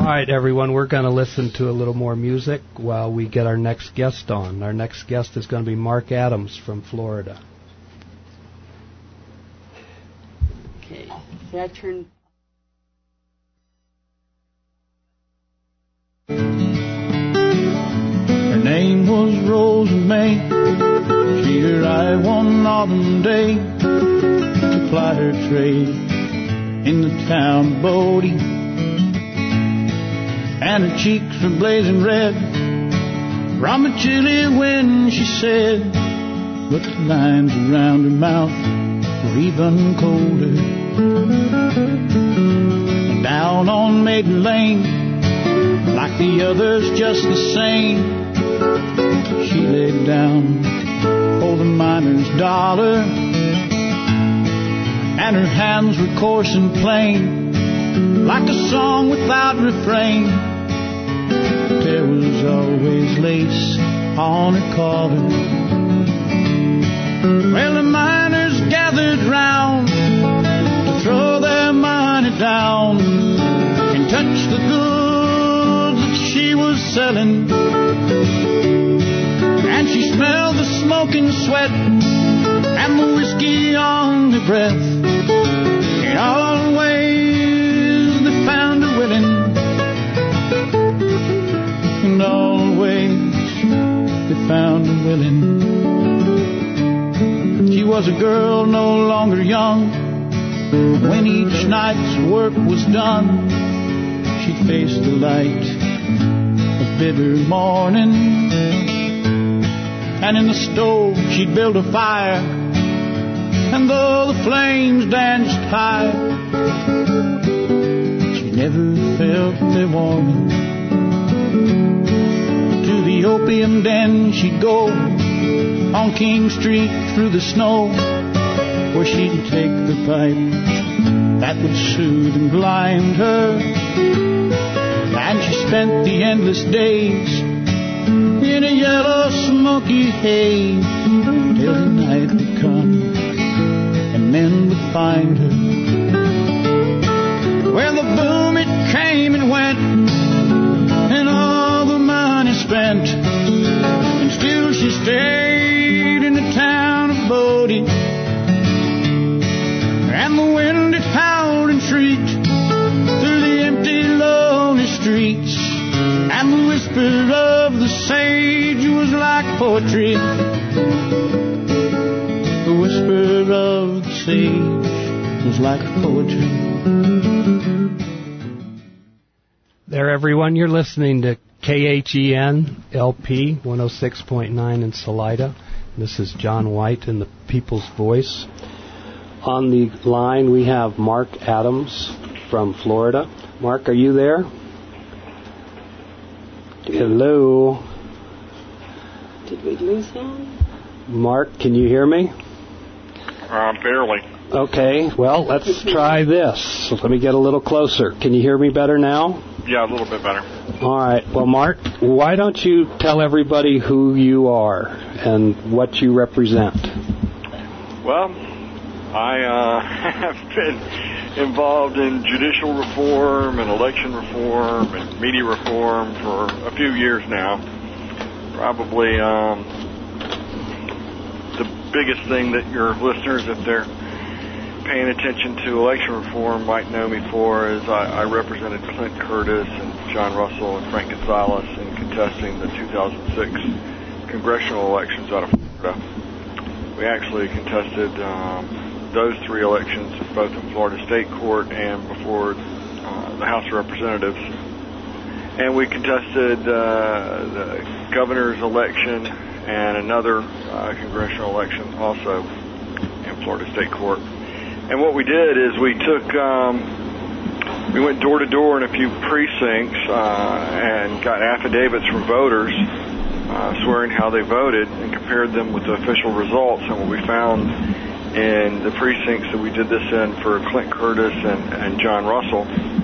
right, everyone, we're going to listen to a little more music while we get our next guest on. Our next guest is going to be Mark Adams from Florida. Okay. Should I turn... Her name was Rosa May. She arrived one autumn day to ply her trade in the town of Bodie. And her cheeks were blazing red from the chilly wind, she said, but the lines around her mouth were even colder. And down on Maiden Lane, like the others just the same, she laid down for the miner's dollar, and her hands were coarse and plain, like a song without refrain. There was always lace on her collar. Well, the miners gathered round to throw their money down and touch the goods that she was selling. And she smelled the smoke and sweat and the whiskey on her breath. And always they found her willing. And always they found her willing. She was a girl no longer young. When each night's work was done, she'd face the light of bitter morning. And in the stove she'd build a fire, and though the flames danced high, she never felt their warming. To the opium den she'd go on King Street through the snow, where she'd take the pipe that would soothe and blind her. And she spent the endless days in a yellow smoky haze till the night would come and men would find her. Well, the boom, it came and went, and all the money spent, and still she stayed in the town of Bodie. And the wind, it howled and shrieked through the empty, lonely streets, and the whisper of the sage was like poetry. The whisper of the sage was like poetry. There, everyone, you're listening to KHEN LP 106.9 in Salida. This is John White in the People's Voice. On the line, we have Mark Adams from Florida. Mark, are you there? Hello? Did we lose him? Mark, can you hear me? Barely. Okay, well, let's try this. Let me get a little closer. Can you hear me better now? Yeah, a little bit better. All right. Well, Mark, why don't you tell everybody who you are and what you represent? Well, I have been involved in judicial reform and election reform and media reform for a few years now. Probably the biggest thing that your listeners, if they're paying attention to election reform, might know me for is I represented Clint Curtis and John Russell and Frank Gonzalez in contesting the 2006 congressional elections out of Florida. We actually contested those three elections both in Florida State Court and before the House of Representatives. And we contested the governor's election and another congressional election also in Florida State Court. And what we did is we went door to door in a few precincts and got affidavits from voters swearing how they voted and compared them with the official results. And what we found in the precincts that we did this in for Clint Curtis and John Russell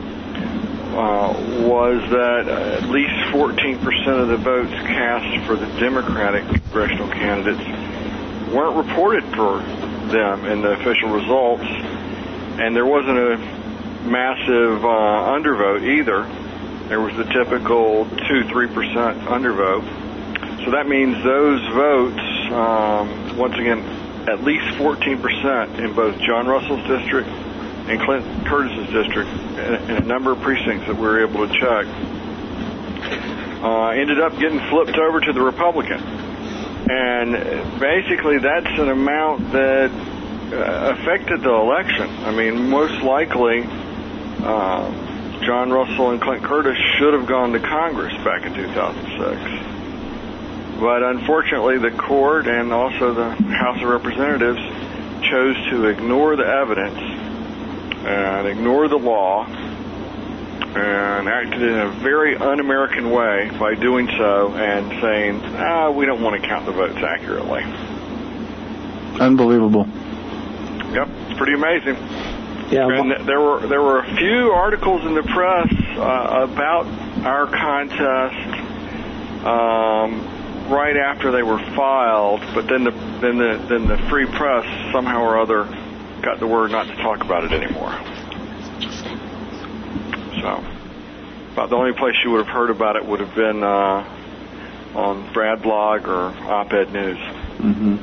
was that at least 14% of the votes cast for the Democratic congressional candidates weren't reported for them in the official results, and there wasn't a massive undervote either. there was the typical 2-3% undervote. So that means those votes, once again, at least 14% in both John Russell's district and Clint Curtis's district, in a number of precincts that we were able to check, ended up getting flipped over to the Republican. And basically that's an amount that affected the election. I mean, most likely John Russell and Clint Curtis should have gone to Congress back in 2006. But unfortunately, the court and also the House of Representatives chose to ignore the evidence and ignore the law and acted in a very un-American way by doing so and saying, we don't want to count the votes accurately. Unbelievable. Yep, it's pretty amazing. Yeah, and there were a few articles in the press about our contest right after they were filed, but then the free press somehow or other got the word not to talk about it anymore. So, about the only place you would have heard about it would have been on Brad Blog or Op-Ed News. Mm-hmm.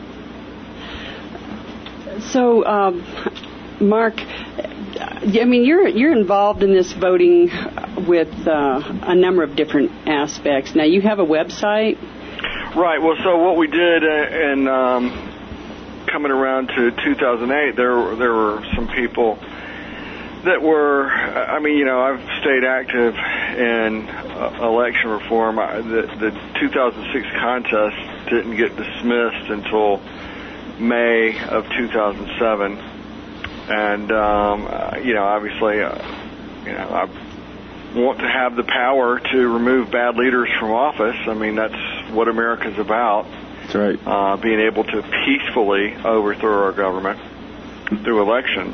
So, Mark, I mean, you're involved in this voting with a number of different aspects. Now, you have a website? Right. Well, so what we did in coming around to 2008, there were some people that were, I mean, you know, I've stayed active in election reform. The 2006 contest didn't get dismissed until May of 2007. And, you know, obviously, you know, I want to have the power to remove bad leaders from office. I mean, that's what America's about. That's right. Being able to peacefully overthrow our government through elections.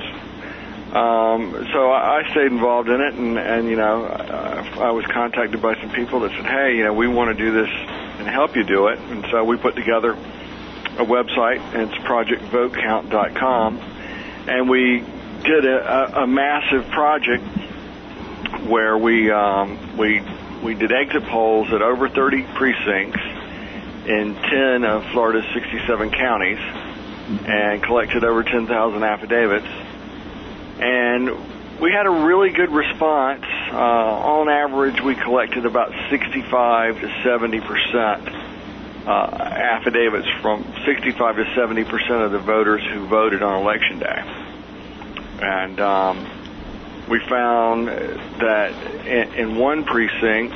So I stayed involved in it, and you know, I was contacted by some people that said, hey, you know, we want to do this and help you do it. And so we put together a website, and it's projectvotecount.com, and we did a massive project where we did exit polls at over 30 precincts in 10 of Florida's 67 counties and collected over 10,000 affidavits. And we had a really good response. On average, we collected about 65 to 70% affidavits from 65 to 70% of the voters who voted on Election Day. And we found that in one precinct,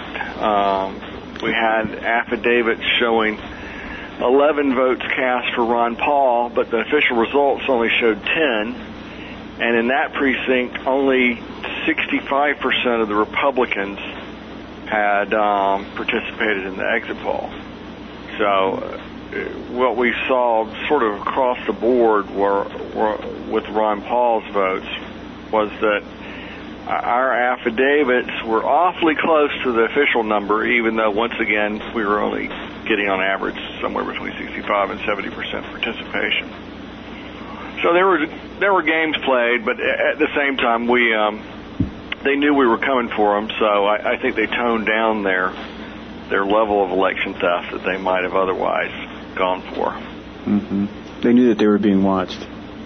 we had affidavits showing 11 votes cast for Ron Paul, but the official results only showed 10. And in that precinct, only 65% of the Republicans had participated in the exit poll. So what we saw sort of across the board with Ron Paul's votes was that our affidavits were awfully close to the official number, even though, once again, we were only getting on average somewhere between 65 and 70% participation. So there were games played, but at the same time, they knew we were coming for them, so I think they toned down their level of election theft that they might have otherwise gone for. Mm-hmm. They knew that they were being watched.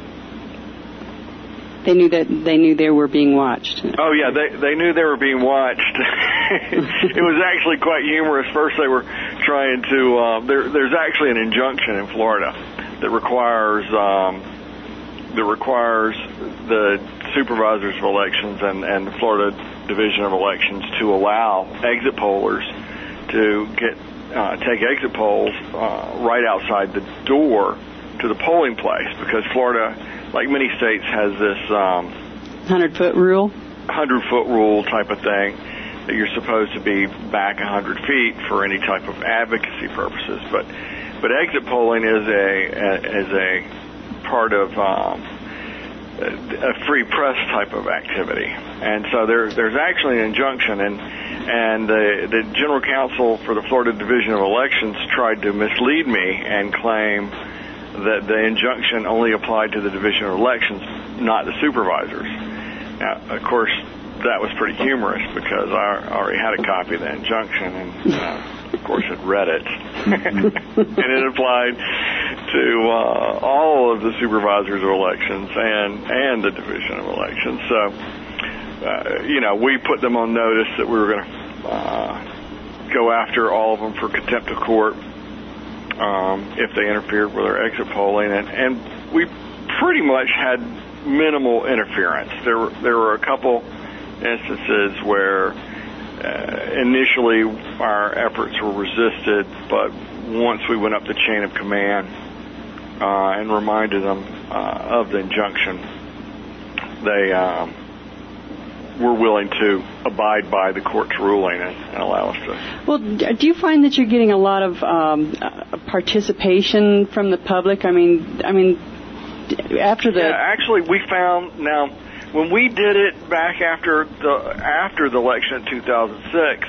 They knew they were being watched. Oh yeah, they knew they were being watched. It was actually quite humorous. First, they were trying to. There's actually an injunction in Florida that requires the supervisors of elections and the Florida Division of Elections to allow exit pollers to take exit polls right outside the door to the polling place, because Florida, like many states, has this 100-foot rule? 100-foot rule type of thing, that you're supposed to be back 100 feet for any type of advocacy purposes. But exit polling is a part of a free press type of activity, and so there's actually an injunction, and the General Counsel for the Florida Division of Elections tried to mislead me and claim that the injunction only applied to the Division of Elections, not the supervisors. Now, of course, that was pretty humorous because I already had a copy of the injunction and, of course, had read it. And it applied to all of the supervisors of elections and the division of elections. So, we put them on notice that we were going to go after all of them for contempt of court if they interfered with our exit polling. And we pretty much had minimal interference. There were a couple instances where initially our efforts were resisted, but once we went up the chain of command and reminded them of the injunction, they were willing to abide by the court's ruling and allow us to. Well, do you find that you're getting a lot of participation from the public? I mean, after the... Yeah, actually, we found now when we did it back after the election in 2006.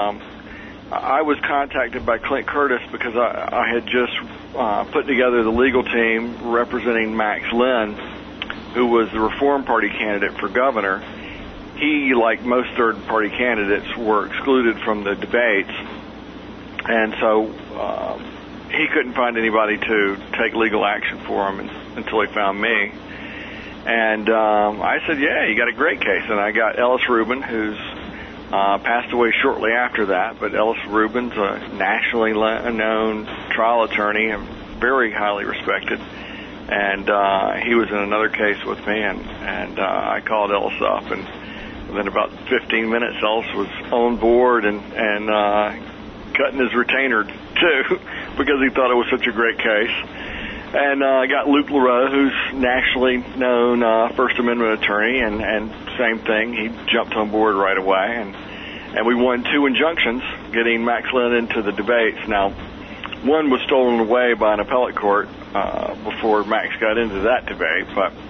I was contacted by Clint Curtis because I had just put together the legal team representing Max Linn, who was the Reform Party candidate for governor. He, like most third-party candidates, were excluded from the debates, and so he couldn't find anybody to take legal action for him until he found me. And I said, yeah, you got a great case. And I got Ellis Rubin, who's passed away shortly after that, but Ellis Rubin's a nationally known trial attorney and very highly respected. And he was in another case with me, and I called Ellis up, and within about 15 minutes, Ellis was on board and cutting his retainer, too, because he thought it was such a great case. And I got Luke LaRoe, who's nationally known First Amendment attorney, and same thing. He jumped on board right away, and we won 2 injunctions, getting Max Linn into the debates. Now, one was stolen away by an appellate court before Max got into that debate,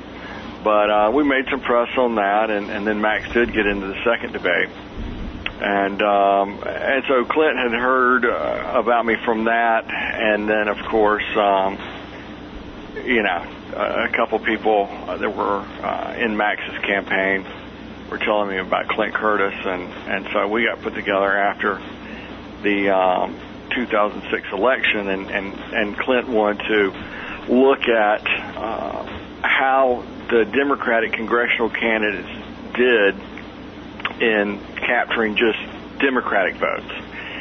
but we made some press on that, and then Max did get into the second debate. And so Clint had heard about me from that, and then, of course, a couple people that were in Max's campaign were telling me about Clint Curtis, and so we got put together after the 2006 election, and Clint wanted to look at how the Democratic congressional candidates did in capturing just Democratic votes.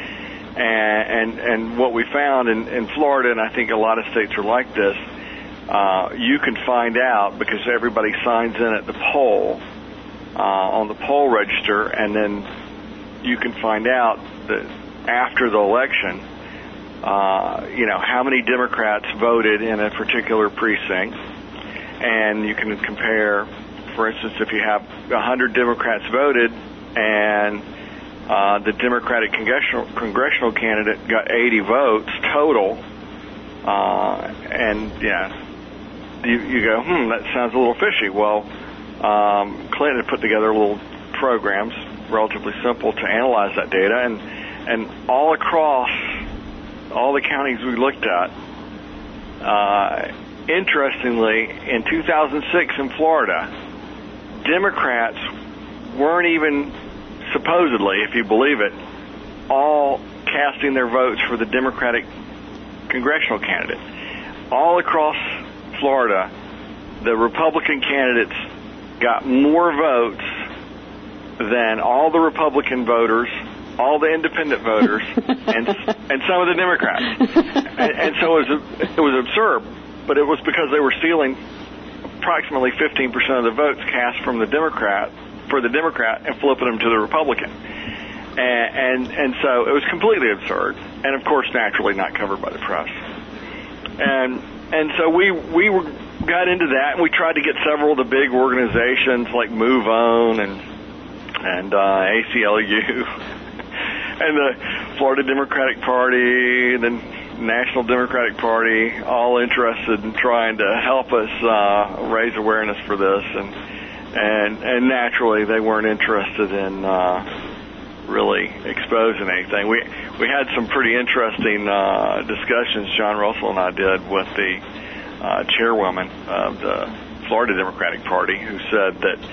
And what we found in Florida, and I think a lot of states are like this, you can find out because everybody signs in at the poll on the poll register, and then you can find out that after the election, how many Democrats voted in a particular precinct, and you can compare, for instance, if you have 100 Democrats voted and the Democratic congressional candidate got 80 votes total, and you go, that sounds a little fishy. Well, Clinton had put together little programs, relatively simple, to analyze that data, and all across all the counties we looked at, interestingly, in 2006 in Florida, Democrats weren't even, supposedly, if you believe it, all casting their votes for the Democratic congressional candidate. All across Florida, the Republican candidates got more votes than all the Republican voters, all the independent voters, and some of the Democrats. And so it was absurd, but it was because they were stealing approximately 15% of the votes cast from the Democrat and flipping them to the Republican. And so it was completely absurd, and of course naturally not covered by the press. And so we got into that, and we tried to get several of the big organizations like MoveOn and ACLU and the Florida Democratic Party, the National Democratic Party, all interested in trying to help us raise awareness for this, and naturally they weren't interested in really exposing anything. We had some pretty interesting discussions, John Russell and I did, with the chairwoman of the Florida Democratic Party, who said that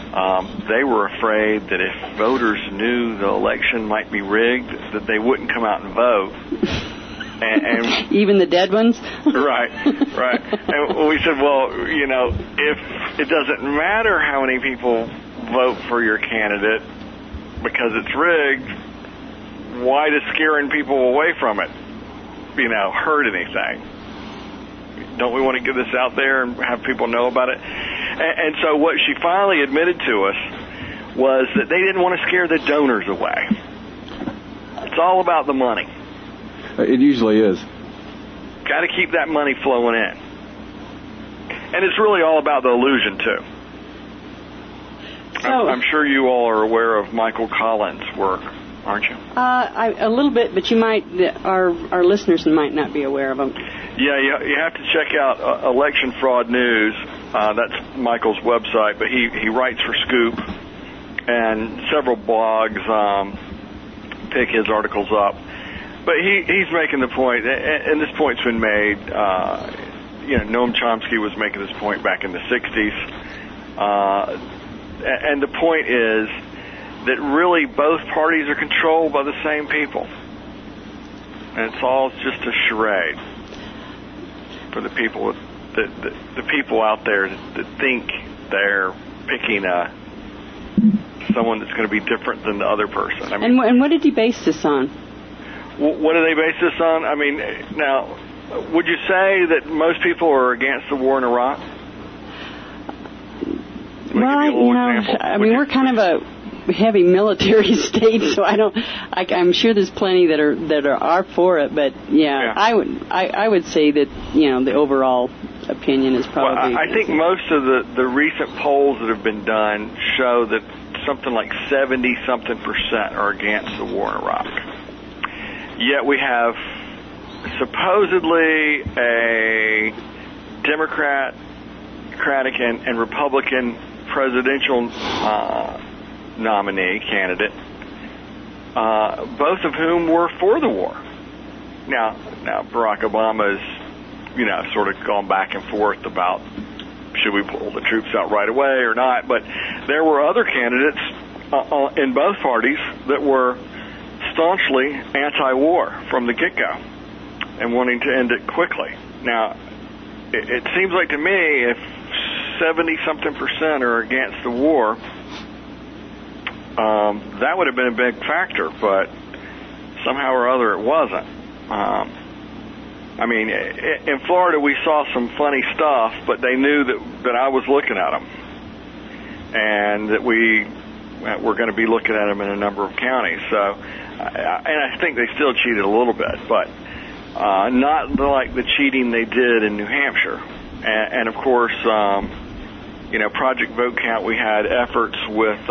They were afraid that if voters knew the election might be rigged, that they wouldn't come out and vote. And even the dead ones? Right. And we said, well, if it doesn't matter how many people vote for your candidate because it's rigged, why does scaring people away from it, hurt anything? Don't we want to get this out there and have people know about it? And so what she finally admitted to us was that they didn't want to scare the donors away. It's all about the money. It usually is. Got to keep that money flowing in. And it's really all about the illusion, too. So, I'm sure you all are aware of Michael Collins' work, aren't you? A little bit, but our listeners might not be aware of him. Yeah, you have to check out Election Fraud News. That's Michael's website, but he writes for Scoop, and several blogs pick his articles up. But he's making the point, and this point's been made. Noam Chomsky was making this point back in the 60s. And the point is that really both parties are controlled by the same people. And it's all just a charade for the people the people out there that think they're picking someone that's going to be different than the other person. And what did he base this on? What do they base this on? Now, would you say that most people are against the war in Iraq? We're kind of a heavy military state, so I'm sure there's plenty that are for it, but yeah. I would say that the overall opinion is probably. Well, I think most of the recent polls that have been done show that something like 70-something% are against the war in Iraq. Yet we have supposedly a Democratic and Republican presidential nominee candidate, both of whom were for the war. Now Barack Obama's, sort of gone back and forth about should we pull the troops out right away or not, but there were other candidates in both parties that were staunchly anti-war from the get-go and wanting to end it quickly. Now, it seems like to me if 70-something% are against the war, that would have been a big factor, but somehow or other it wasn't. In Florida we saw some funny stuff, but they knew that I was looking at them, and that we're going to be looking at them in a number of counties. So, and I think they still cheated a little bit, but not like the cheating they did in New Hampshire. And of course, Project Vote Count, we had efforts with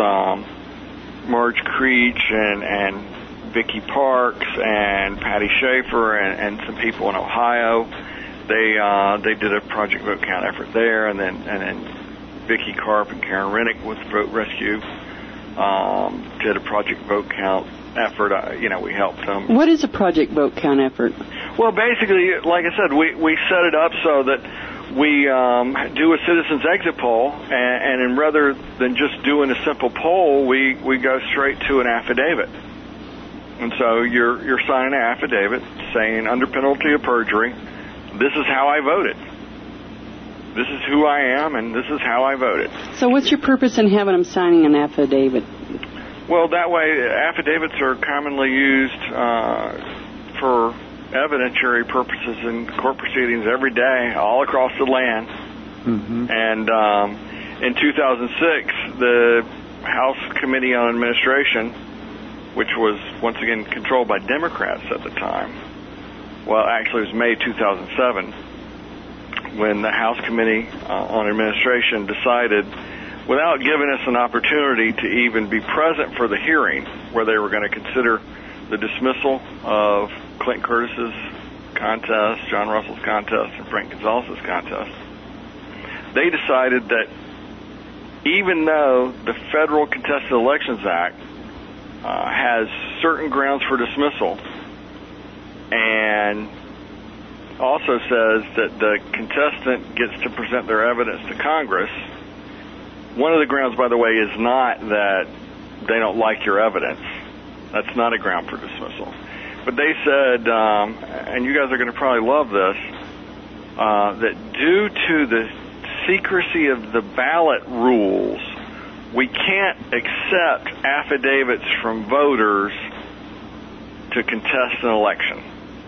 Marge Creech and Vicky Parks and Patty Schaefer and some people in Ohio. They did a Project Vote Count effort there, and then Vicky Karp and Karen Rennick with Vote Rescue did a Project Vote Count effort. We helped them. What is a Project Vote Count effort? Well, basically, like I said, we set it up so that we do a citizens exit poll, and rather than just doing a simple poll, we go straight to an affidavit. And so you're signing an affidavit saying, under penalty of perjury, this is how I voted. This is who I am, and this is how I voted. So what's your purpose in having them signing an affidavit? Well, that way, affidavits are commonly used for evidentiary purposes in court proceedings every day, all across the land. Mm-hmm. And in 2006, the House Committee on Administration, which was once again controlled by Democrats at the time, well, actually it was May 2007, when the House Committee on Administration decided, without giving us an opportunity to even be present for the hearing, where they were going to consider the dismissal of Clinton Curtis's contest, John Russell's contest, and Frank Gonzalez's contest, they decided that even though the Federal Contested Elections Act has certain grounds for dismissal, and also says that the contestant gets to present their evidence to Congress, one of the grounds, by the way, is not that they don't like your evidence. That's not a ground for dismissal. But they said, and you guys are going to probably love this, that due to the secrecy of the ballot rules, we can't accept affidavits from voters to contest an election.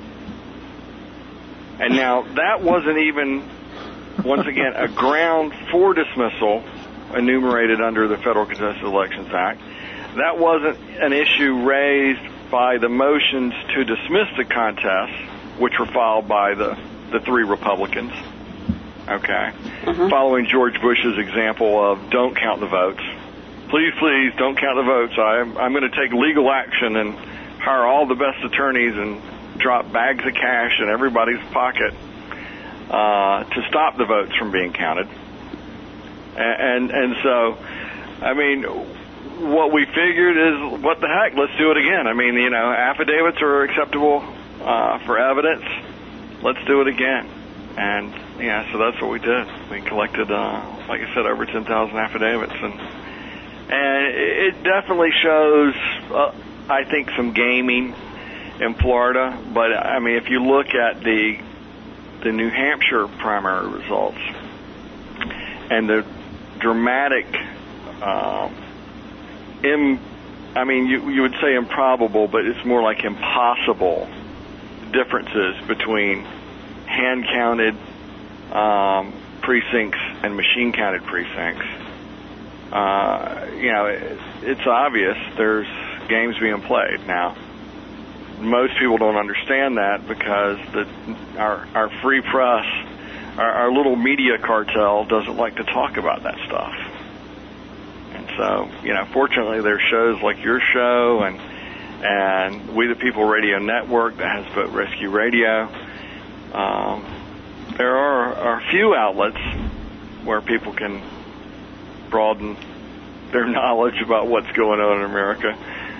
And now that wasn't even, once again, a ground for dismissal enumerated under the Federal Contested Elections Act. That wasn't an issue raised by the motions to dismiss the contest, which were filed by the three Republicans, okay, following George Bush's example of don't count the votes. Please, don't count the votes. I'm going to take legal action and hire all the best attorneys and drop bags of cash in everybody's pocket to stop the votes from being counted. And so, I mean, what we figured is, what the heck, let's do it again. I mean, affidavits are acceptable for evidence. Let's do it again. And, so that's what we did. We collected, like I said, over 10,000 affidavits. And it definitely shows, I think, some gaming in Florida. But, I mean, if you look at the New Hampshire primary results and the dramatic, you would say improbable, but it's more like impossible differences between hand-counted precincts and machine-counted precincts. It's obvious there's games being played. Now, most people don't understand that because our free press, our little media cartel doesn't like to talk about that stuff. And so, fortunately there's shows like your show and We the People Radio Network that has Vote Rescue Radio. There are a few outlets where people can broaden their knowledge about what's going on in America.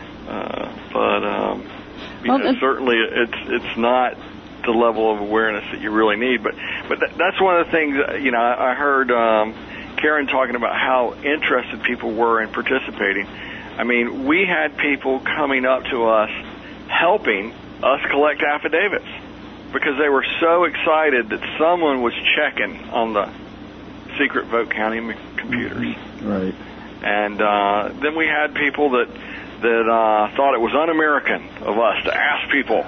Certainly it's not the level of awareness that you really need. But that's one of the things, I heard Karen talking about how interested people were in participating. I mean, we had people coming up to us helping us collect affidavits because they were so excited that someone was checking on the secret vote counting computers. Right. And then we had people that thought it was un-American of us to ask people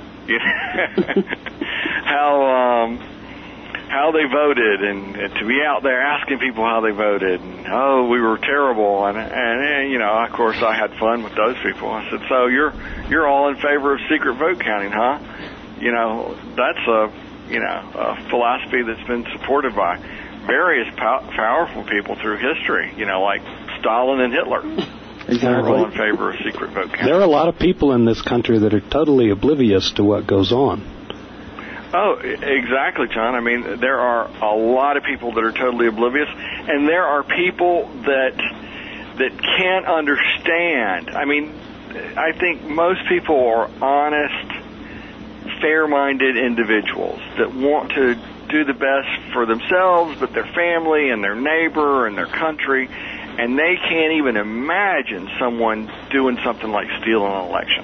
how they voted and to be out there asking people how they voted and we were terrible and of course I had fun with those people. I said, so you're all in favor of secret vote counting, huh? That's a philosophy that's been supported by various powerful people through history, like Stalin and Hitler. Exactly. They're all in favor of secret vote counting. There are a lot of people in this country that are totally oblivious to what goes on. Oh, exactly, John. I mean, there are a lot of people that are totally oblivious, and there are people that can't understand. I mean, I think most people are honest, fair-minded individuals that want to do the best for themselves, but their family and their neighbor and their country, and they can't even imagine someone doing something like stealing an election.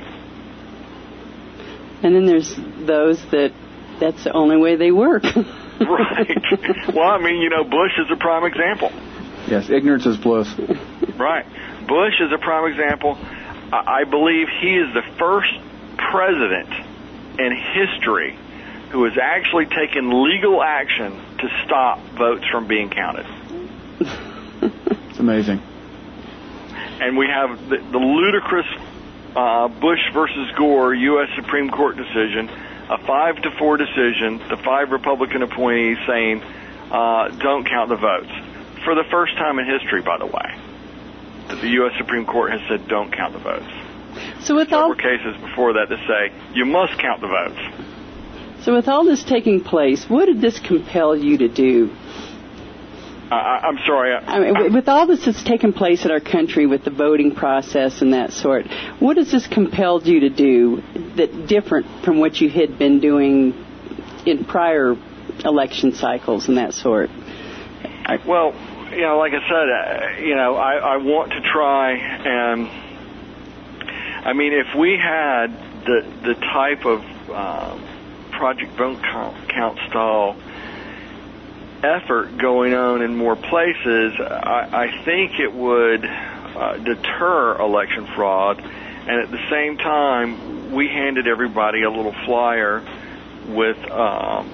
And then there's those that's the only way they work. Right. Well, I mean, Bush is a prime example. Yes, ignorance is bliss. Right. Bush is a prime example. I believe he is the first president in history who has actually taken legal action to stop votes from being counted. It's amazing. And we have the ludicrous Bush versus Gore U.S. Supreme Court decision, a 5-4 decision, the 5 Republican appointees saying, don't count the votes. For the first time in history, by the way, that the U.S. Supreme Court has said don't count the votes. So with several cases before that say you must count the votes. So with all this taking place, what did this compel you to do? I'm sorry. With all this that's taken place in our country with the voting process and that sort, what has this compelled you to do that different from what you had been doing in prior election cycles and that sort? Well, like I said, I want to try and, I mean, if we had the type of Project Vote Count style effort going on in more places, I think it would deter election fraud. And at the same time, we handed everybody a little flyer with a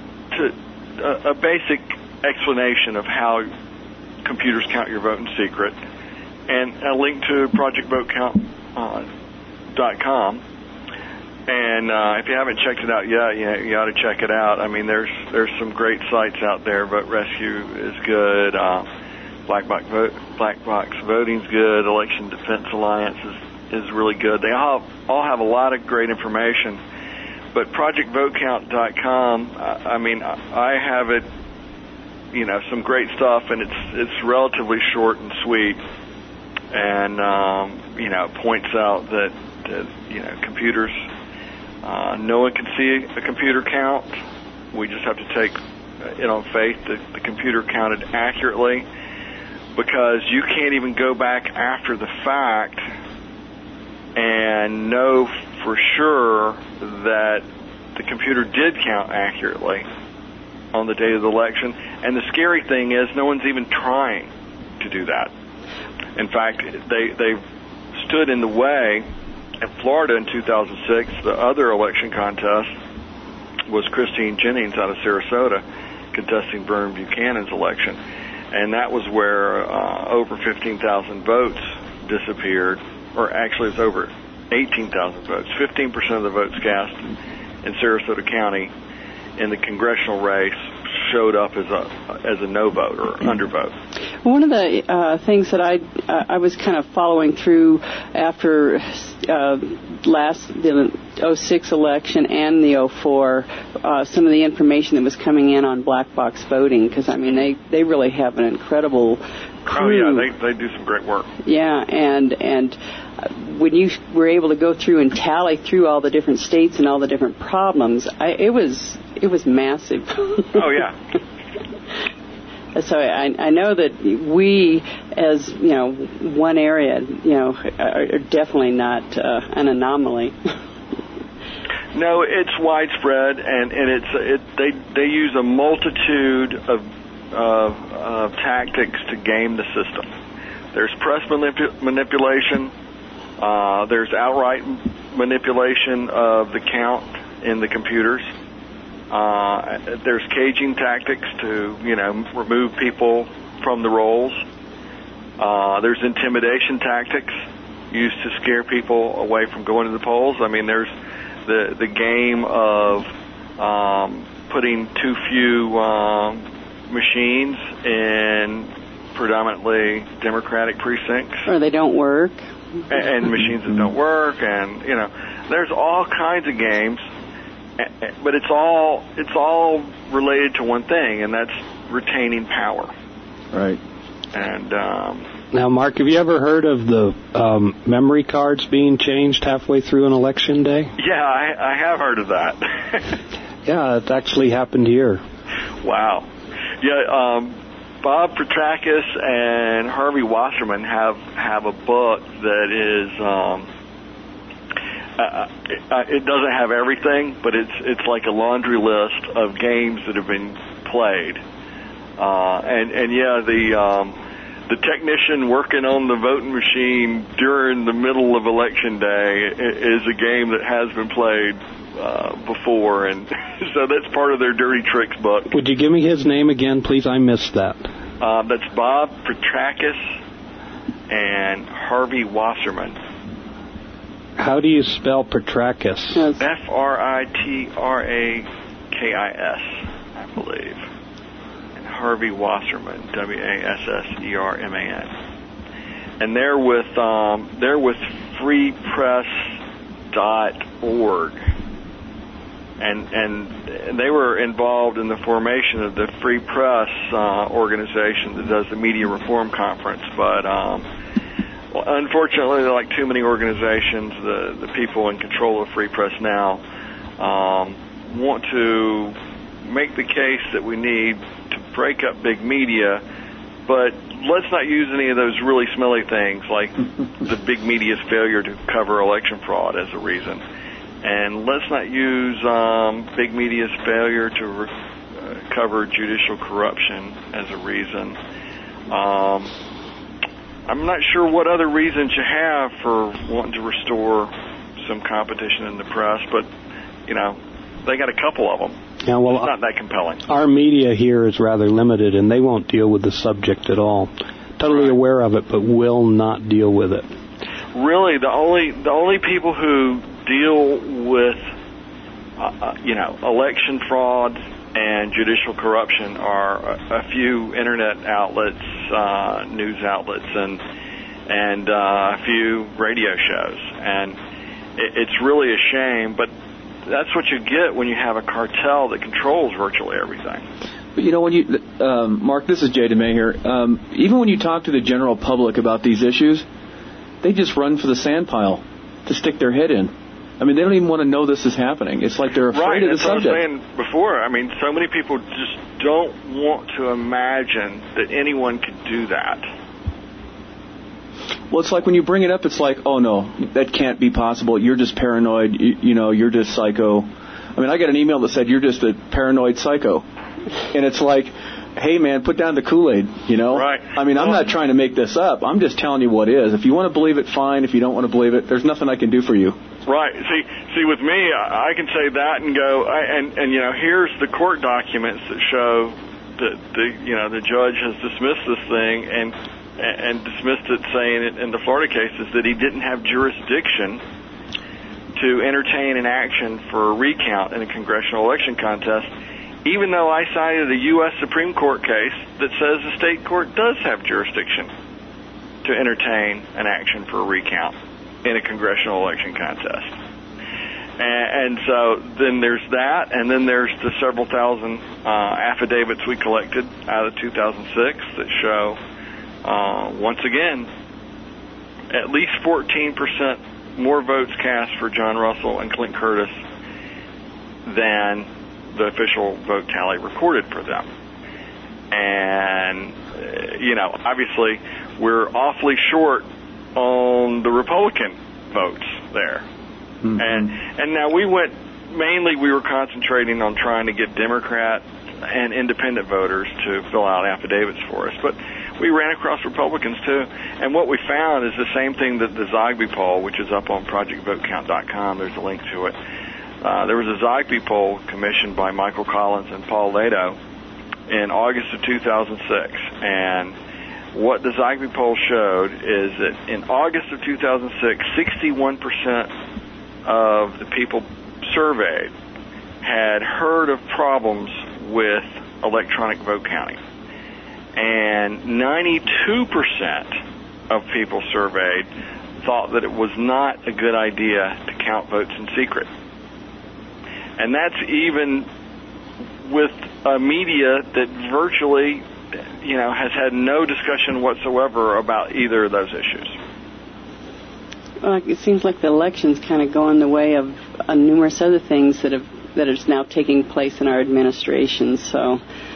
basic explanation of how computers count your vote in secret, and a link to ProjectVoteCount.com. And if you haven't checked it out yet, you ought to check it out. I mean, there's some great sites out there. Vote Rescue is good. Black Box Voting's good. Election Defense Alliance is really good. They all have a lot of great information. But ProjectVoteCount.com, I mean, I have it, some great stuff, and it's relatively short and sweet, and it points out that computers. No one can see a computer count. We just have to take it on faith that the computer counted accurately, because you can't even go back after the fact and know for sure that the computer did count accurately on the day of the election. And the scary thing is no one's even trying to do that. In fact, they've stood in the way. In Florida in 2006, the other election contest was Christine Jennings out of Sarasota contesting Vern Buchanan's election. And that was where over 15,000 votes disappeared, or actually it's over 18,000 votes. 15% of the votes cast in Sarasota County in the congressional race showed up as a no vote or undervote. One of the things that I was kind of following through after the 06 election and the 04, some of the information that was coming in on black box voting, because I mean they really have an incredible crew. Oh yeah, they do some great work. Yeah, and when you were able to go through and tally through all the different states and all the different problems, it was massive. Oh yeah. So I know that we, as one area, are definitely not an anomaly. No, it's widespread, and they use a multitude of tactics to game the system. There's press manipulation. There's outright manipulation of the count in the computers. There's caging tactics to, remove people from the rolls. There's intimidation tactics used to scare people away from going to the polls. I mean, there's the game of putting too few machines in predominantly Democratic precincts. Or they don't work. And machines that don't work, and there's all kinds of games, but it's all related to one thing, and that's retaining power. Right. And now, Mark, have you ever heard of the memory cards being changed halfway through an election day? Yeah, I have heard of that. Yeah, it actually happened here. Wow. Yeah. Bob Petrakis and Harvey Wasserman have a book that is it doesn't have everything, but it's like a laundry list of games that have been played, and yeah, the technician working on the voting machine during the middle of election day is a game that has been played before, and so that's part of their dirty tricks book. Would you give me his name again, please? I missed that. That's Bob Petrakis and Harvey Wasserman. How do you spell Petrakis? Fritrakis, I believe. And Harvey Wasserman, Wasserman. And they're with freepress.org. And they were involved in the formation of the Free Press organization that does the Media Reform Conference. But unfortunately, like too many organizations, the people in control of Free Press now want to make the case that we need to break up big media But let's not use any of those really smelly things like the big media's failure to cover election fraud as a reason. And let's not use big media's failure to cover judicial corruption as a reason. I'm not sure what other reasons you have for wanting to restore some competition in the press, but, they got a couple of them. Yeah, well, it's not that compelling. Our media here is rather limited, and they won't deal with the subject at all. Totally aware of it, but will not deal with it. Really, the only people who deal with, election fraud and judicial corruption are a few internet outlets, news outlets, and a few radio shows. And it's really a shame, but that's what you get when you have a cartel that controls virtually everything. But when you, Mark, this is Jay DeMay here. Even when you talk to the general public about these issues, they just run for the sandpile to stick their head in. I mean, they don't even want to know this is happening. It's like they're afraid of the subject. Right, that's what I was saying before. I mean, so many people just don't want to imagine that anyone could do that. Well, it's like when you bring it up, it's like, oh, no, that can't be possible. You're just paranoid. You're just psycho. I mean, I got an email that said, you're just a paranoid psycho. And it's like, hey, man, put down the Kool-Aid, Right. I mean, I'm not trying to make this up. I'm just telling you what is. If you want to believe it, fine. If you don't want to believe it, there's nothing I can do for you. Right. See, with me, I can say that and go, here's the court documents that show that the judge has dismissed this thing and dismissed it, saying it in the Florida cases that he didn't have jurisdiction to entertain an action for a recount in a congressional election contest, even though I cited a U.S. Supreme Court case that says the state court does have jurisdiction to entertain an action for a recount in a congressional election contest. And so then there's that, and then there's the several thousand affidavits we collected out of 2006 that show, once again, at least 14% more votes cast for John Russell and Clint Curtis than the official vote tally recorded for them. And, obviously we're awfully short on the Republican votes there. Mm-hmm. And now we were concentrating on trying to get Democrat and independent voters to fill out affidavits for us. But we ran across Republicans, too. And what we found is the same thing that the Zogby poll, which is up on ProjectVoteCount.com, there's a link to it. There was a Zogby poll commissioned by Michael Collins and Paul Lado in August of 2006. And what the Zogby poll showed is that in August of 2006, 61% of the people surveyed had heard of problems with electronic vote counting. And 92% of people surveyed thought that it was not a good idea to count votes in secret. And that's even with a media that virtually, has had no discussion whatsoever about either of those issues. Well, it seems like the election's kind of going the way of numerous other things that is now taking place in our administration. So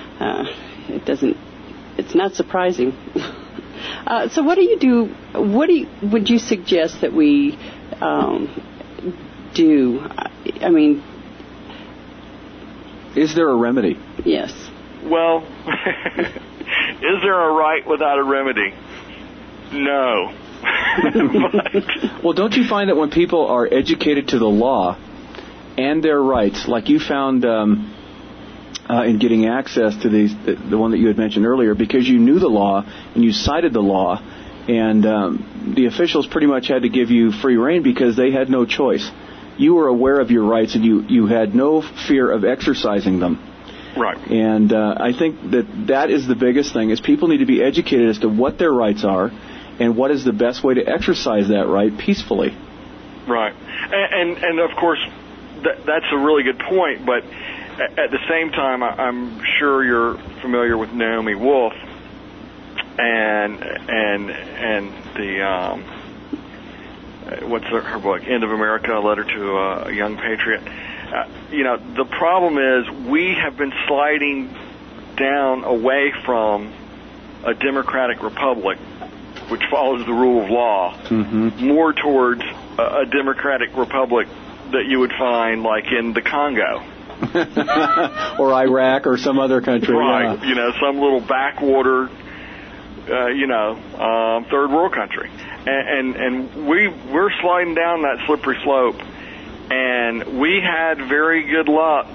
it's not surprising. So what do you do? Would you suggest that we do? I mean, is there a remedy? Yes. Well, is there a right without a remedy? No. Well, don't you find that when people are educated to the law and their rights, like you found in getting access to these, the one that you had mentioned earlier, because you knew the law and you cited the law, and the officials pretty much had to give you free rein because they had no choice. You were aware of your rights and you had no fear of exercising them. Right. And I think that is the biggest thing, is people need to be educated as to what their rights are and what is the best way to exercise that right peacefully. Right. And of course, that's a really good point, but at the same time, I'm sure you're familiar with Naomi Wolf and the what's her book, End of America, A Letter to a Young Patriot. The problem is we have been sliding down away from a democratic republic, which follows the rule of law, more towards a democratic republic that you would find like in the Congo. Or Iraq or some other country. Right. Yeah. Some little backwater, third world country. And we're sliding down that slippery slope. And we had very good luck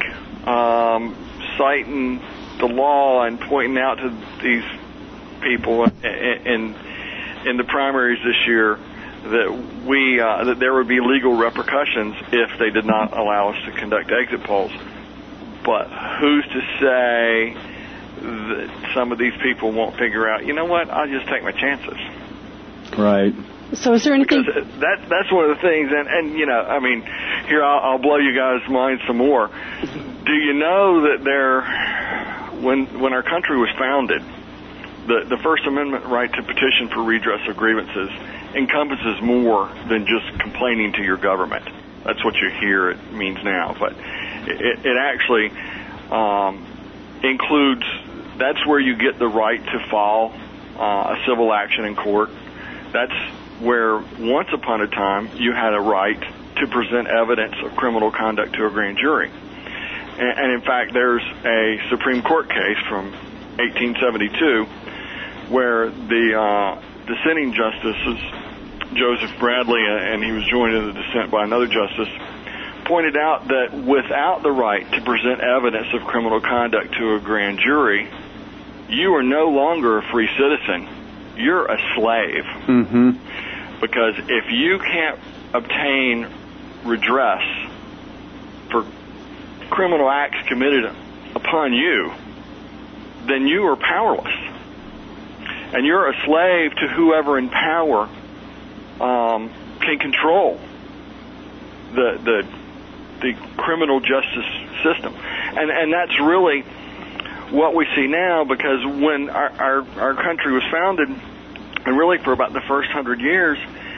citing the law and pointing out to these people in the primaries this year that there would be legal repercussions if they did not allow us to conduct exit polls. But who's to say that some of these people won't figure out, you know what, I'll just take my chances. Right. So is there anything... Because that's one of the things, and here I'll blow you guys' minds some more. Do you know that when our country was founded, the First Amendment right to petition for redress of grievances encompasses more than just complaining to your government. That's what you hear it means now, but it actually includes, that's where you get the right to file a civil action in court. That's where once upon a time you had a right to present evidence of criminal conduct to a grand jury. And in fact, there's a Supreme Court case from 1872 where the dissenting justices, Joseph Bradley, and he was joined in the dissent by another justice, pointed out that without the right to present evidence of criminal conduct to a grand jury, you are no longer a free citizen. You're a slave. Because if you can't obtain redress for criminal acts committed upon you, then you are powerless. And you're a slave to whoever in power can control the criminal justice system. And that's really what we see now, because when our country was founded, and really for about the first 100 years,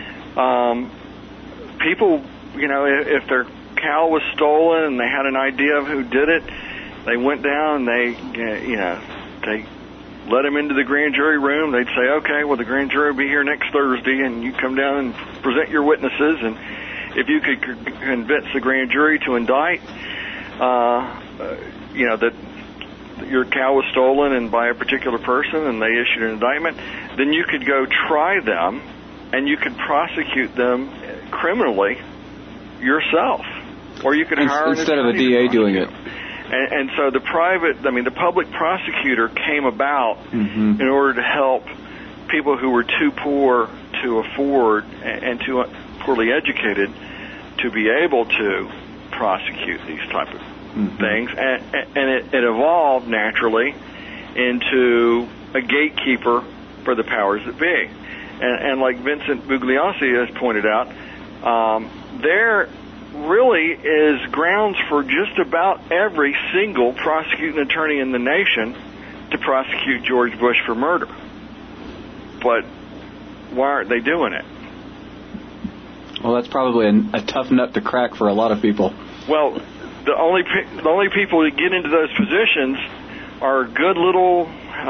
people, if their cow was stolen and they had an idea of who did it, they went down and they let them into the grand jury room. They'd say, okay, well, the grand jury will be here next Thursday, and you come down and present your witnesses, and if you could convince the grand jury to indict, that your cow was stolen and by a particular person, and they issued an indictment, then you could go try them, and you could prosecute them criminally yourself, or you could hire instead of a DA doing it. And so the public prosecutor came about in order to help people who were too poor to afford and too poorly educated to be able to prosecute these type of things. And it evolved naturally into a gatekeeper for the powers that be. And like Vincent Bugliosi has pointed out, there really is grounds for just about every single prosecuting attorney in the nation to prosecute George Bush for murder. But why aren't they doing it? Well, that's probably a tough nut to crack for a lot of people. Well, the only people that get into those positions are good little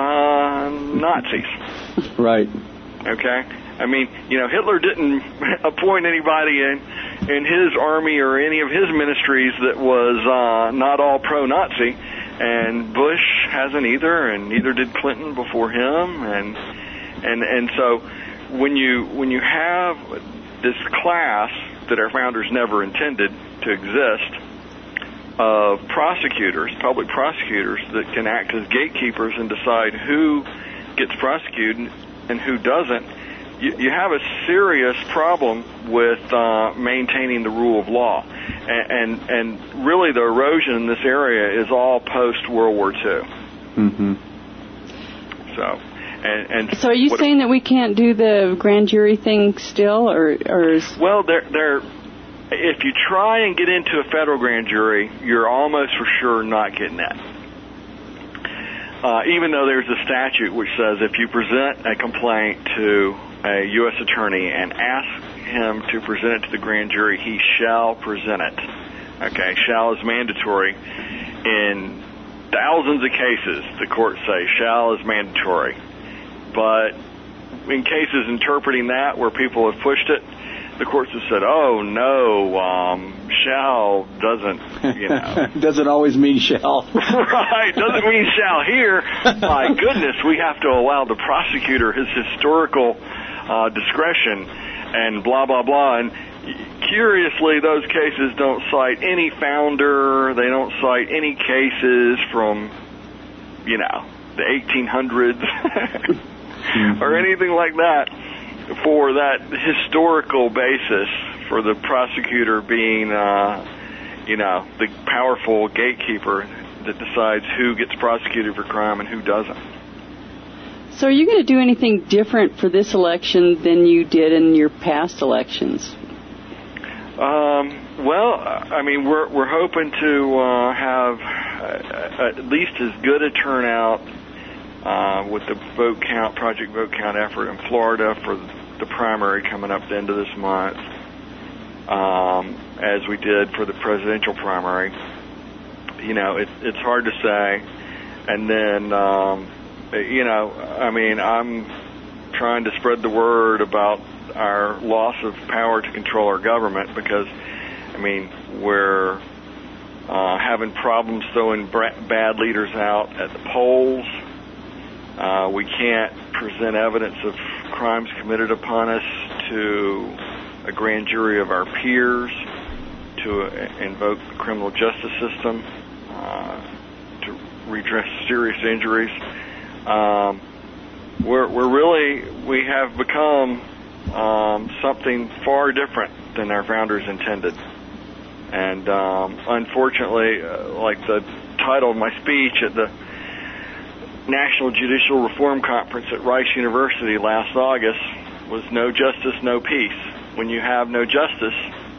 Nazis. Right. Okay? Hitler didn't appoint anybody in his army or any of his ministries that was not all pro-Nazi, and Bush hasn't either, and neither did Clinton before him, and so when you have this class that our founders never intended to exist of prosecutors, public prosecutors that can act as gatekeepers and decide who gets prosecuted and who doesn't, you have a serious problem with maintaining the rule of law. And really the erosion in this area is all post-World War II. So are you saying that we can't do the grand jury thing still, or is... Well, if you try and get into a federal grand jury, you're almost for sure not getting that. Even though there's a statute which says if you present a complaint to a U.S. attorney and ask him to present it to the grand jury, he shall present it. Okay, shall is mandatory. In thousands of cases, the courts say shall is mandatory. But in cases interpreting that where people have pushed it, the courts have said, oh, no, shall doesn't, you know. Doesn't always mean shall. Right, doesn't mean shall here. My goodness, we have to allow the prosecutor his historical discretion and blah, blah, blah. And curiously, those cases don't cite any founder. They don't cite any cases from, you know, the 1800s or anything like that for that historical basis for the prosecutor being, you know, the powerful gatekeeper that decides who gets prosecuted for crime and who doesn't. So are you going to do anything different for this election than you did in your past elections? Well, I mean, we're hoping to have at least as good a turnout with the Project Vote Count effort in Florida for the primary coming up the end of this month, as we did for the presidential primary. You know, it's hard to say. And then, you know, I mean, I'm trying to spread the word about our loss of power to control our government because, I mean, we're having problems throwing bad leaders out at the polls. We can't present evidence of crimes committed upon us to a grand jury of our peers, to invoke the criminal justice system, to redress serious injuries. We have become something far different than our founders intended. And unfortunately, like the title of my speech at the National Judicial Reform Conference at Rice University last August was no justice, no peace. When you have no justice,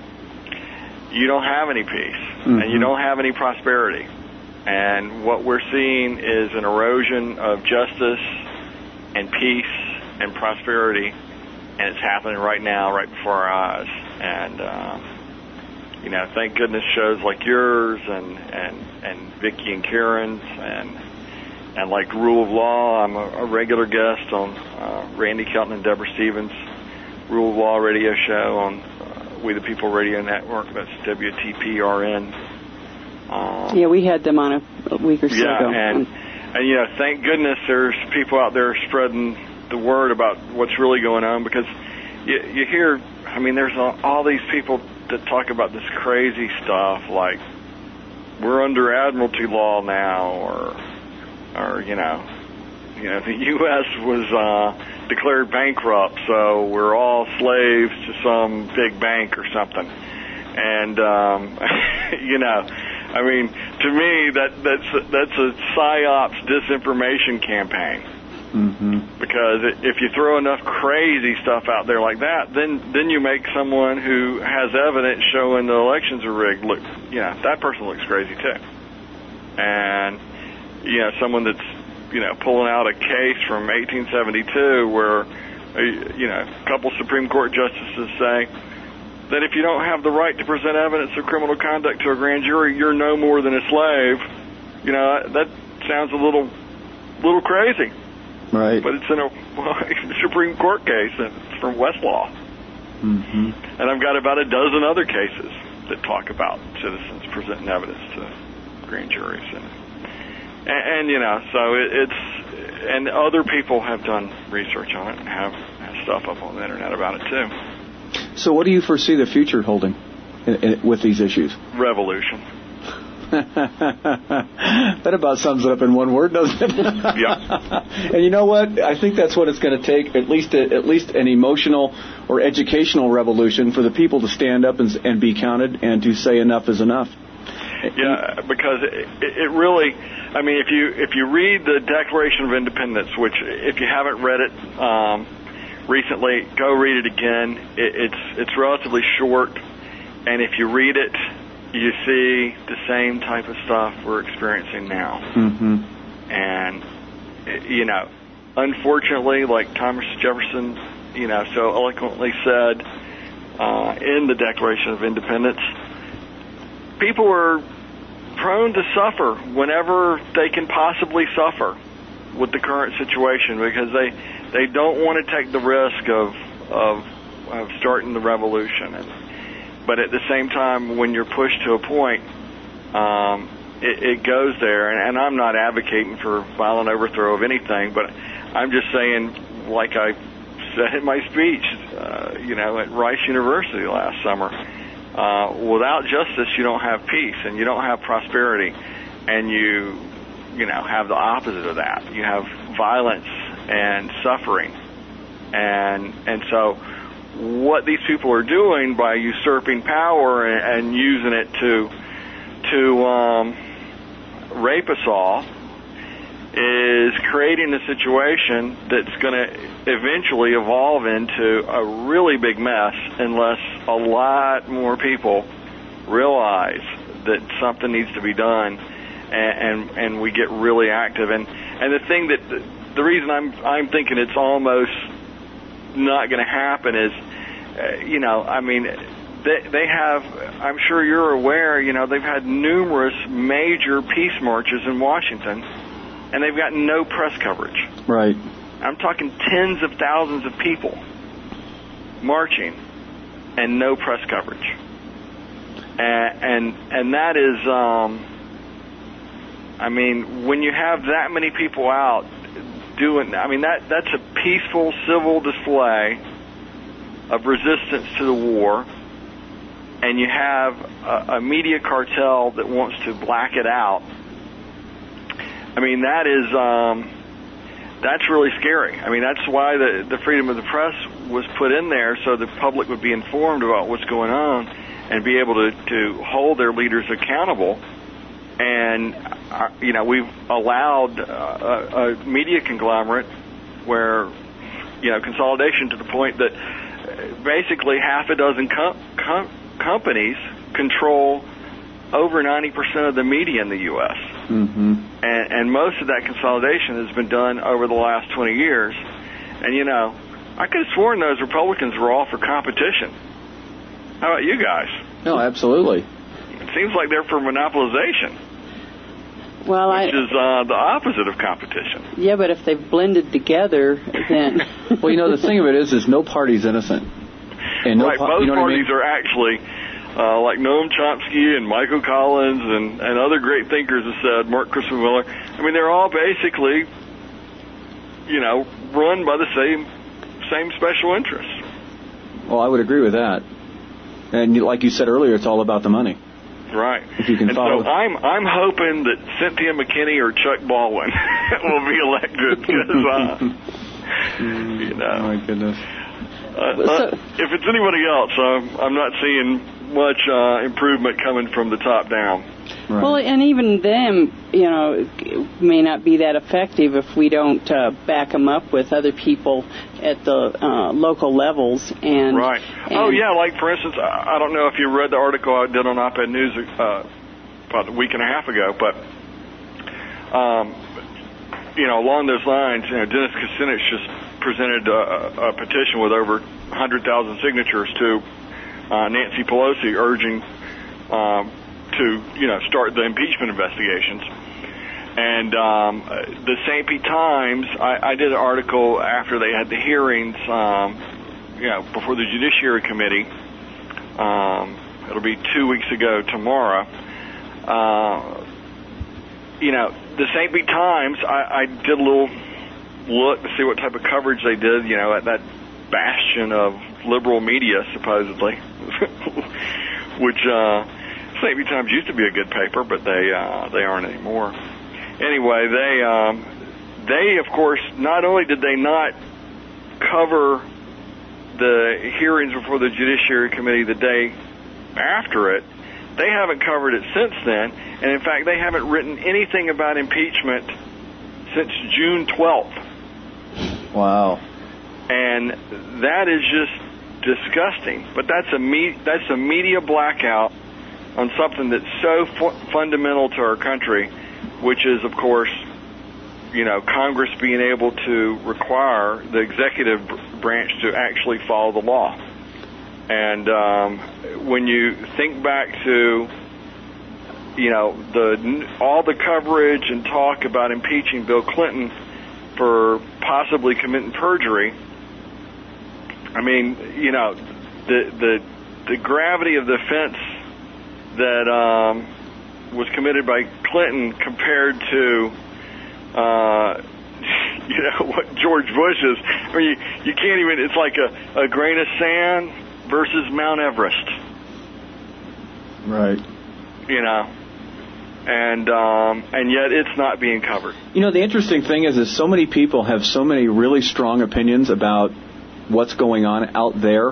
you don't have any peace, and you don't have any prosperity. And what we're seeing is an erosion of justice and peace and prosperity, and it's happening right now, right before our eyes. And you know, thank goodness shows like yours and Vicki and Karen's and like Rule of Law. I'm a regular guest on Randy Kelton and Deborah Stevens' Rule of Law radio show on We the People Radio Network. That's WTPRN. Yeah, we had them on a week or so ago. And you know, thank goodness there's people out there spreading the word about what's really going on, because you hear, I mean, there's all these people that talk about this crazy stuff like we're under admiralty law now, or you know, the U.S. was declared bankrupt, so we're all slaves to some big bank or something. And you know, I mean, to me that's a psyops disinformation campaign. Because if you throw enough crazy stuff out there like that, then you make someone who has evidence showing the elections are rigged look, you know, that person looks crazy too. And you know, someone that's, you know, pulling out a case from 1872 where, you know, a couple Supreme Court justices say that if you don't have the right to present evidence of criminal conduct to a grand jury, you're no more than a slave. You know, that sounds a little crazy. Right. But it's in a Supreme Court case, and it's from Westlaw. And I've got about a dozen other cases that talk about citizens presenting evidence to grand juries. And you know, so it's, and other people have done research on it and have stuff up on the internet about it too. So what do you foresee the future holding with these issues? Revolution. That about sums it up in one word, doesn't it? Yeah. And you know what? I think that's what it's going to take, at least an emotional or educational revolution for the people to stand up and be counted and to say enough is enough. Yeah, because it really, I mean, if you read the Declaration of Independence, which if you haven't read it recently, go read it again. It's relatively short, and if you read it, you see the same type of stuff we're experiencing now. And, you know, unfortunately, like Thomas Jefferson, you know, so eloquently said in the Declaration of Independence, people are prone to suffer whenever they can possibly suffer. with the current situation because they don't want to take the risk of starting the revolution. But at the same time, when you're pushed to a point, it goes there. And I'm not advocating for violent overthrow of anything, but I'm just saying, like I said in my speech, at Rice University last summer, without justice, you don't have peace and you don't have prosperity, and you have the opposite of that. You have violence and suffering, and so what these people are doing by usurping power and using it to rape us all is creating a situation that's going to eventually evolve into a really big mess unless a lot more people realize that something needs to be done and we get really active. And the thing that the reason I'm thinking it's almost not going to happen is, they have, I'm sure you're aware, they've had numerous major peace marches in Washington, and they've got no press coverage. Right. I'm talking tens of thousands of people marching and no press coverage. And that is, when you have that many people out doing, that's a peaceful civil display of resistance to the war, and you have a media cartel that wants to black it out. That's really scary. That's why the freedom of the press was put in there, so the public would be informed about what's going on and be able to hold their leaders accountable. And, we've allowed a media conglomerate where, consolidation to the point that basically half a dozen companies control over 90% of the media in the U.S. Mm-hmm. And most of that consolidation has been done over the last 20 years. And, I could have sworn those Republicans were all for competition. How about you guys? No, absolutely. It seems like they're for monopolization. Well, which is the opposite of competition. Yeah, but if they've blended together, then... Well, the thing of it is no party's innocent. And right, both parties are actually, like Noam Chomsky and Michael Collins and other great thinkers have said, Mark Crispin Miller, they're all basically, run by the same special interests. Well, I would agree with that. And like you said earlier, it's all about the money. Right. If you can follow. So I'm hoping that Cynthia McKinney or Chuck Baldwin will be elected because, Oh my goodness. If it's anybody else, I'm not seeing much improvement coming from the top down. Right. Well, and even them, it may not be that effective if we don't back them up with other people at the local levels. And right. Like for instance, I don't know if you read the article I did on Op-Ed News about a week and a half ago, but along those lines, Dennis Kucinich just presented a petition with over 100,000 signatures to Nancy Pelosi urging to start the impeachment investigations. And the St. Pete Times, I did an article after they had the hearings, before the Judiciary Committee. It'll be 2 weeks ago tomorrow. The St. Pete Times, I did a little look to see what type of coverage they did, at that bastion of liberal media, supposedly, which St. Pete Times used to be a good paper, but they aren't anymore. Anyway, they of course, not only did they not cover the hearings before the Judiciary Committee the day after it, they haven't covered it since then, and in fact, they haven't written anything about impeachment since June 12th. Wow. And that is just disgusting. But that's a media blackout on something that's so fundamental to our country, which is, of course, Congress being able to require the executive branch to actually follow the law. And when you think back to, all the coverage and talk about impeaching Bill Clinton, for possibly committing perjury. I mean, you know, the gravity of the offense that was committed by Clinton compared to, you know, what George Bush is. I mean, you can't even. It's like a grain of sand versus Mount Everest. Right. You know, and yet it's not being covered. You know, the interesting thing is so many people have so many really strong opinions about what's going on out there,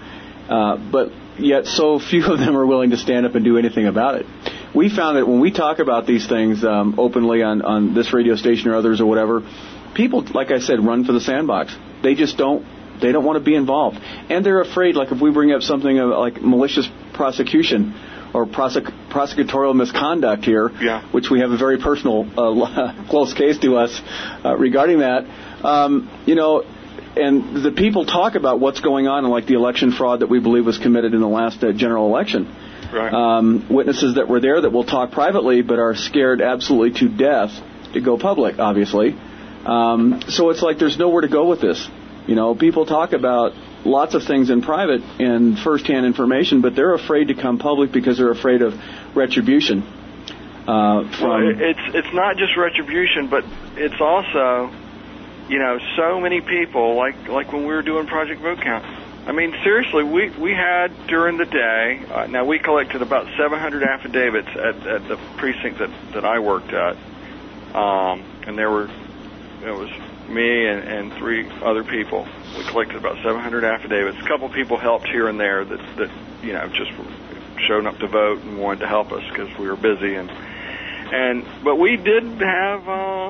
but yet so few of them are willing to stand up and do anything about it. We found that when we talk about these things openly on this radio station or others or whatever, people, like I said, run for the sandbox. They just don't want to be involved. And they're afraid, like if we bring up something like malicious prosecution or prosecutorial misconduct here, which we have a very personal, close case to us regarding that, you know, and the people talk about what's going on, like the election fraud that we believe was committed in the last general election. Right. Witnesses that were there that will talk privately but are scared absolutely to death to go public, obviously. So it's like there's nowhere to go with this. You know, people talk about lots of things in private and first-hand information, but they're afraid to come public because they're afraid of retribution. Well, it's not just retribution, but it's also, you know, so many people, like when we were doing Project Vote Count. I mean, seriously, we had during the day, now we collected about 700 affidavits at the precinct that I worked at, and it was me and 3 other people. We collected about 700 affidavits. A couple people helped here and there that you know, just showed up to vote and wanted to help us because we were busy. But we did have,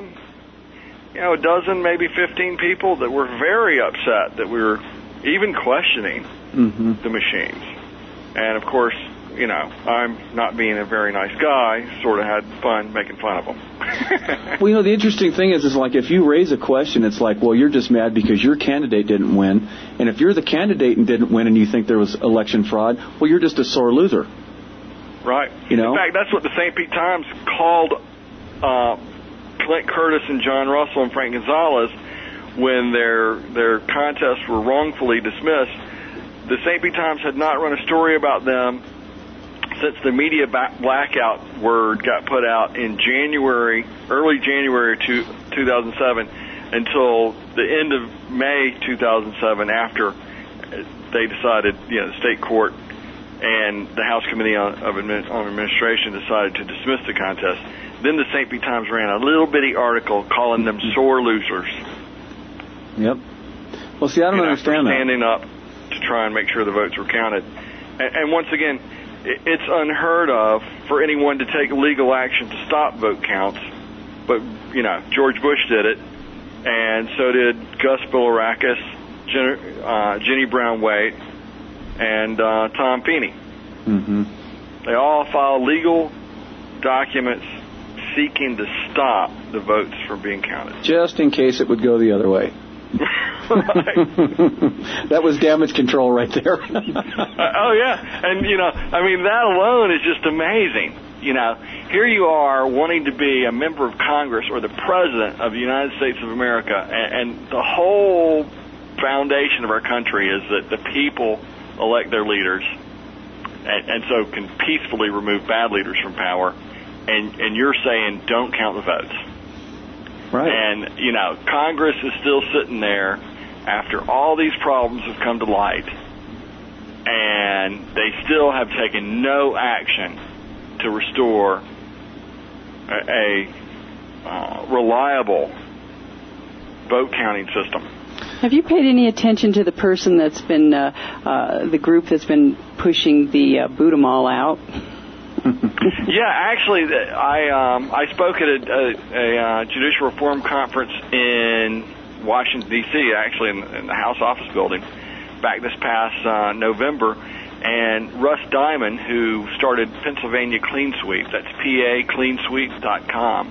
you know, a dozen, maybe 15 people that were very upset that we were even questioning the machines. And, of course, you know, I'm not being a very nice guy, sort of had fun making fun of them. Well, you know, the interesting thing is like if you raise a question, it's like, well, you're just mad because your candidate didn't win. And if you're the candidate and didn't win and you think there was election fraud, well, you're just a sore loser. Right. You know? In fact, that's what the St. Pete Times called Clint Curtis and John Russell and Frank Gonzalez when their contests were wrongfully dismissed. The St. Pete Times had not run a story about them since the media blackout word got put out in early January 2007 until the end of May 2007, after they decided, you know, the state court and the House Committee on Administration decided to dismiss the contest. Then the St. Pete Times ran a little bitty article calling them sore losers. Yep. Well, see, I don't understand that. Standing up to try and make sure the votes were counted. And once again, it's unheard of for anyone to take legal action to stop vote counts. But, you know, George Bush did it, and so did Gus Bilirakis, Jenny Brown Waite, and Tom Feeney. Mm-hmm. They all filed legal documents seeking to stop the votes from being counted. Just in case it would go the other way. That was damage control right there. Oh, yeah. And, you know, I mean, that alone is just amazing. You know, here you are wanting to be a member of Congress or the President of the United States of America, and the whole foundation of our country is that the people elect their leaders and so can peacefully remove bad leaders from power, and you're saying don't count the votes. Right. And, you know, Congress is still sitting there after all these problems have come to light, and they still have taken no action to restore a reliable vote counting system. Have you paid any attention to the person that's been, the group that's been pushing the boot 'em all out? Yeah, actually, I spoke at a judicial reform conference in Washington, D.C., actually in the House office building, back this past November. And Russ Diamond, who started Pennsylvania Clean Sweep, that's PACleansweep.com,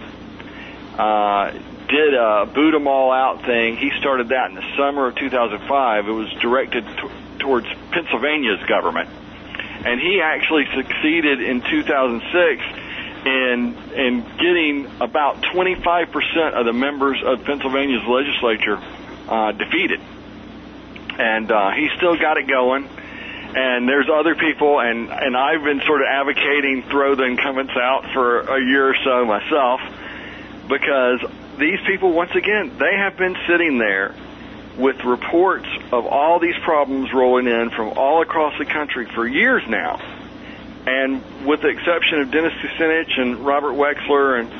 did a boot 'em all out thing. He started that in the summer of 2005. It was directed towards Pennsylvania's government. And he actually succeeded in 2006 in getting about 25% of the members of Pennsylvania's legislature defeated. And he's still got it going. And there's other people, and I've been sort of advocating throw the incumbents out for a year or so myself, because these people, once again, they have been sitting there with reports of all these problems rolling in from all across the country for years now. And with the exception of Dennis Kucinich and Robert Wexler and,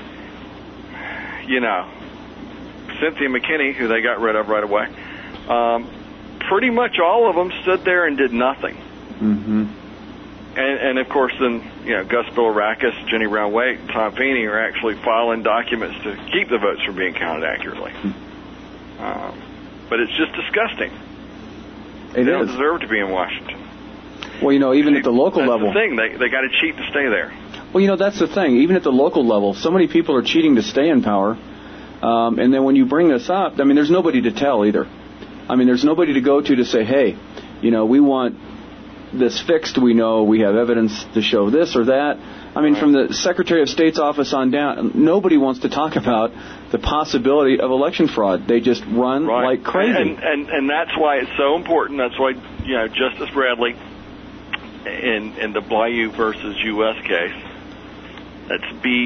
Cynthia McKinney, who they got rid of right away, pretty much all of them stood there and did nothing. Mm-hmm. And of course, then, Gus Bilirakis, Jenny Brown Waite, and Tom Feeney are actually filing documents to keep the votes from being counted accurately. But it's just disgusting. They don't deserve to be in Washington. Well, even at the local level. That's the thing. They got to cheat to stay there. Well, that's the thing. Even at the local level, so many people are cheating to stay in power. And then when you bring this up, there's nobody to tell either. There's nobody to go to say, hey, we want this fixed. We know we have evidence to show this or that. From the Secretary of State's office on down, nobody wants to talk about the possibility of election fraud. They just run like crazy. And that's why it's so important. That's why, Justice Bradley, in the Blyew versus U.S. case, that's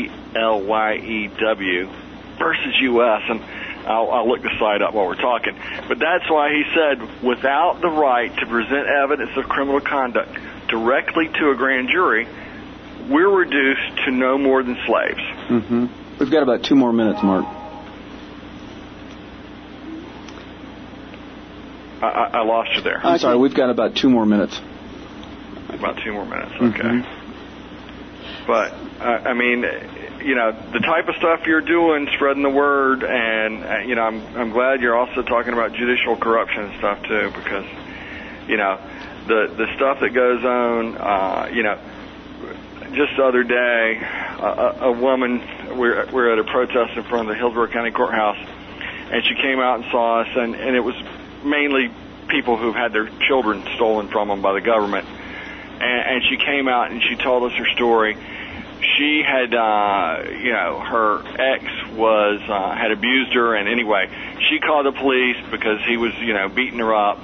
BLYEW versus U.S., and I'll look the site up while we're talking. But that's why he said, without the right to present evidence of criminal conduct directly to a grand jury, we're reduced to no more than slaves. Mm-hmm. We've got about 2 more minutes, Mark. I lost you there. I'm sorry, we've got about 2 more minutes. About 2 more minutes, okay. Mm-hmm. But, the type of stuff you're doing, spreading the word, and, I'm glad you're also talking about judicial corruption and stuff, too, because, the stuff that goes on, just the other day, a woman, we're at a protest in front of the Hillsborough County Courthouse, and she came out and saw us, and it was mainly people who've had their children stolen from them by the government. And she came out and she told us her story. She had, her ex had abused her, and anyway, she called the police because he was, beating her up.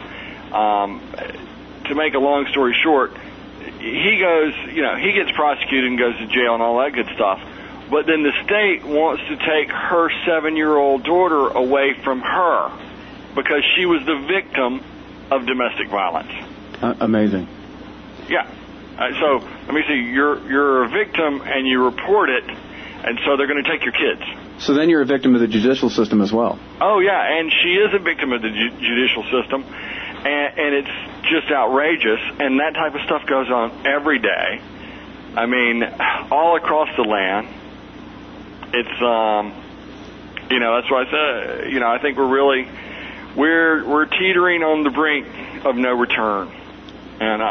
To make a long story short, he goes, he gets prosecuted and goes to jail and all that good stuff. But then the state wants to take her 7-year-old daughter away from her because she was the victim of domestic violence. Amazing. Yeah. So let me see. You're a victim and you report it, and so they're going to take your kids. So then you're a victim of the judicial system as well. Oh yeah, and she is a victim of the judicial system, and it's just outrageous. And that type of stuff goes on every day. All across the land. It's that's why I said I think we're teetering on the brink of no return, and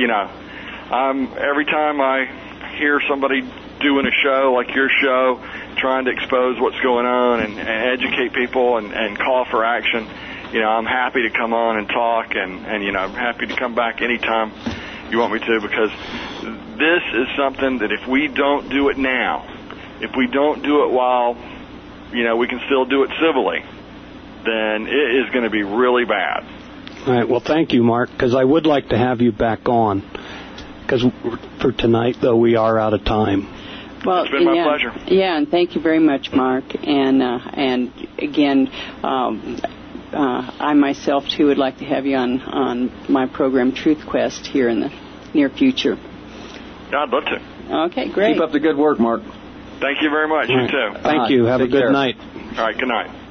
every time I hear somebody doing a show like your show, trying to expose what's going on and educate people and call for action, I'm happy to come on and talk, and I'm happy to come back anytime you want me to, because this is something that if we don't do it now, if we don't do it while, we can still do it civilly, then it is going to be really bad. All right. Well, thank you, Mark, because I would like to have you back on. Because for tonight, though, we are out of time. Well, it's been my pleasure. Yeah, and thank you very much, Mark. And again, I myself, too, would like to have you on my program, Truth Quest, here in the near future. Yeah, I'd love to. Okay, great. Keep up the good work, Mark. Thank you very much. You too. Thank you. Have a good night. All right, good night.